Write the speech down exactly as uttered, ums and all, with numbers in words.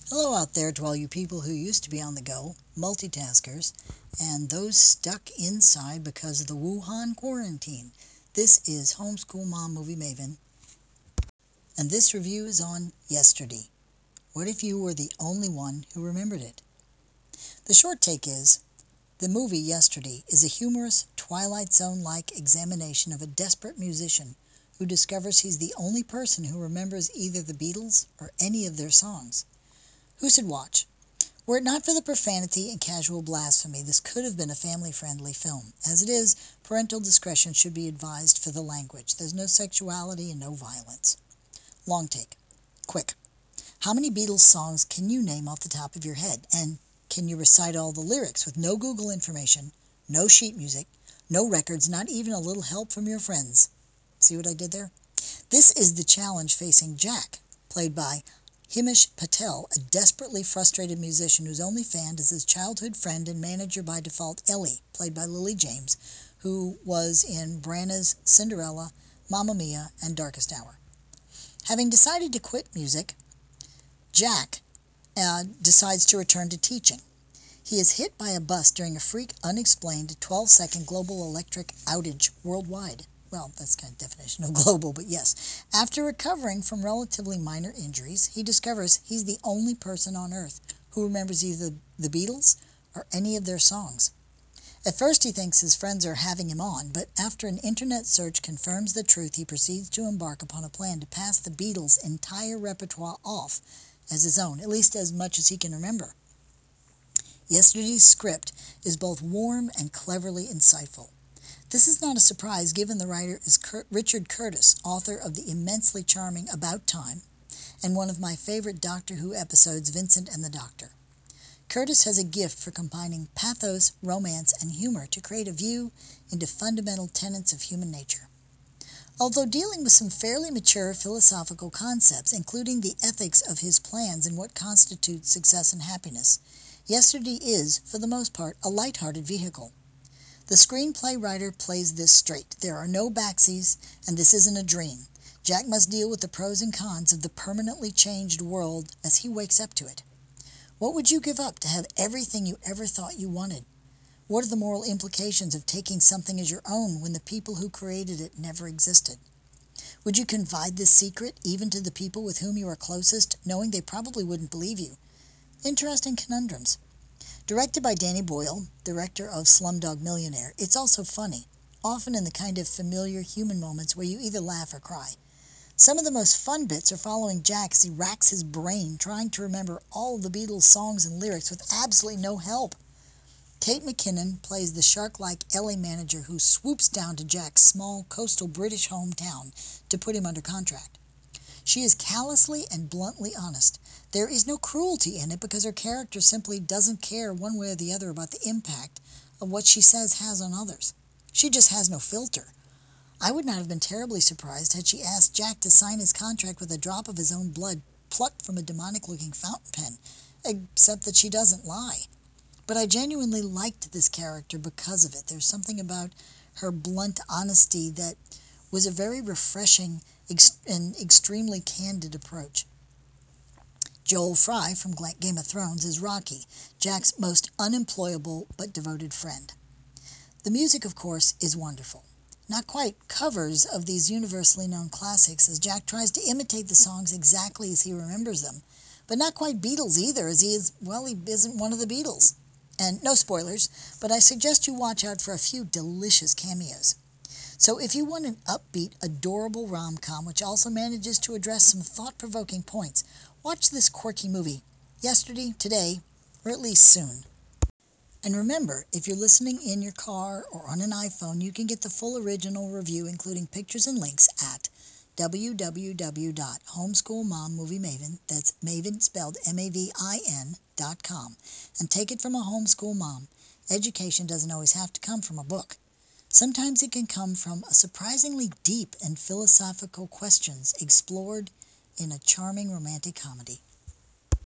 Hello out there to all you people who used to be on the go, multitaskers, and those stuck inside because of the Wuhan quarantine. This is Homeschool Mom Movie Maven, and this review is on Yesterday. What if you were the only one who remembered it? The short take is, the movie Yesterday is a humorous, Twilight Zone-like examination of a desperate musician who discovers he's the only person who remembers either the Beatles or any of their songs. Who should watch? Were it not for the profanity and casual blasphemy, this could have been a family-friendly film. As it is, parental discretion should be advised for the language. There's no sexuality and no violence. Long take. Quick. How many Beatles songs can you name off the top of your head? And can you recite all the lyrics with no Google information, no sheet music, no records, not even a little help from your friends? See what I did there? This is the challenge facing Jack, played by Himesh Patel, a desperately frustrated musician whose only fan is his childhood friend and manager by default, Ellie, played by Lily James, who was in Branagh's Cinderella, Mamma Mia, and Darkest Hour. Having decided to quit music, Jack uh, decides to return to teaching. He is hit by a bus during a freak, unexplained twelve-second global electric outage worldwide. Well, that's kind of definition of global, but yes. After recovering from relatively minor injuries, he discovers he's the only person on Earth who remembers either the Beatles or any of their songs. At first he thinks his friends are having him on, but after an internet search confirms the truth, he proceeds to embark upon a plan to pass the Beatles' entire repertoire off as his own, at least as much as he can remember. Yesterday's script is both warm and cleverly insightful. This is not a surprise given the writer is Cur- Richard Curtis, author of the immensely charming About Time, and one of my favorite Doctor Who episodes, Vincent and the Doctor. Curtis has a gift for combining pathos, romance, and humor to create a view into fundamental tenets of human nature. Although dealing with some fairly mature philosophical concepts, including the ethics of his plans and what constitutes success and happiness, Yesterday is, for the most part, a light-hearted vehicle. The screenplay writer plays this straight. There are no backsies, and this isn't a dream. Jack must deal with the pros and cons of the permanently changed world as he wakes up to it. What would you give up to have everything you ever thought you wanted? What are the moral implications of taking something as your own when the people who created it never existed? Would you confide this secret even to the people with whom you are closest, knowing they probably wouldn't believe you? Interesting conundrums. Directed by Danny Boyle, director of Slumdog Millionaire, it's also funny, often in the kind of familiar human moments where you either laugh or cry. Some of the most fun bits are following Jack as he racks his brain trying to remember all of the Beatles' songs and lyrics with absolutely no help. Kate McKinnon plays the shark-like Ellie manager who swoops down to Jack's small coastal British hometown to put him under contract. She is callously and bluntly honest. There is no cruelty in it because her character simply doesn't care one way or the other about the impact of what she says has on others. She just has no filter. I would not have been terribly surprised had she asked Jack to sign his contract with a drop of his own blood plucked from a demonic-looking fountain pen, except that she doesn't lie. But I genuinely liked this character because of it. There's something about her blunt honesty that was a very refreshing ex- and extremely candid approach. Joel Fry from Game of Thrones is Rocky, Jack's most unemployable but devoted friend. The music, of course, is wonderful. Not quite covers of these universally known classics, as Jack tries to imitate the songs exactly as he remembers them, but not quite Beatles either, as he is, well, he isn't one of the Beatles. And no spoilers, but I suggest you watch out for a few delicious cameos. So if you want an upbeat, adorable rom-com which also manages to address some thought-provoking points, watch this quirky movie, yesterday, today, or at least soon. And remember, if you're listening in your car or on an iPhone, you can get the full original review, including pictures and links, at w w w dot homeschool mom movie maven, that's Maven spelled M A V I N, dot com, and take it from a homeschool mom. Education doesn't always have to come from a book. Sometimes it can come from a surprisingly deep and philosophical questions explored in a charming romantic comedy.